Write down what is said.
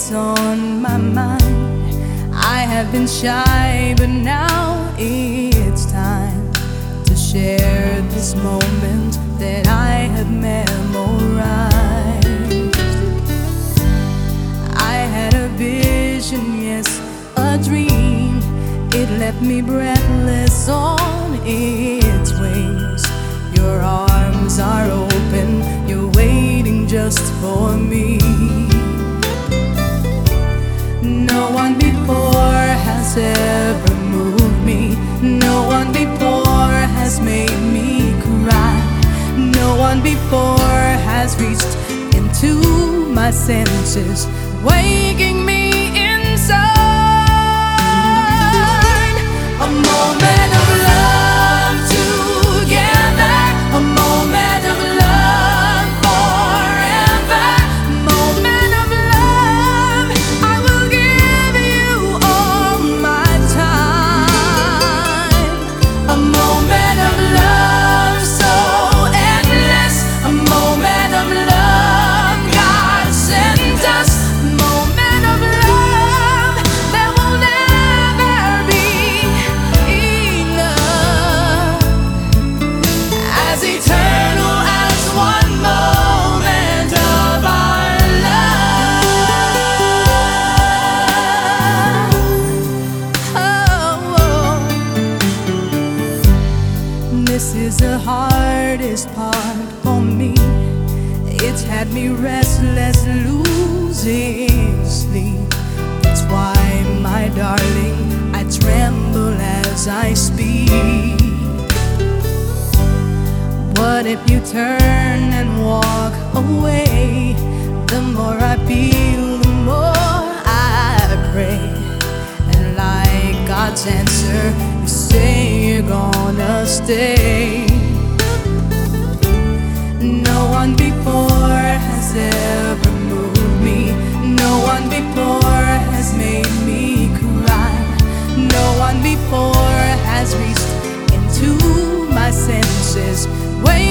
what's on my mind. I have been shy, but now it's time to share this moment that I have memorized. I had a vision, yes, a dream. It left me breathless on its wings. Your arms are open, you're waiting just for me. No one before has ever moved me. No one before has made me cry. No one before has reached into my senses, waking me inside. A moment of love together, a moment of love forever, moment of love. I will give you all my time. A moment of love so endless, a moment of love God sent us, moment of love that will never be enough, as eternal as one moment of our love. Oh, this is the hardest part for me. It's had me restless, losing sleep. That's why, my darling, I tremble as I speak. What if you turn and walk away? The more I feel, the more I pray. And like God's answer, you say you're gonna stay. No one before has ever moved me. No one before has made me cry. No one before has reached into my senses. Wait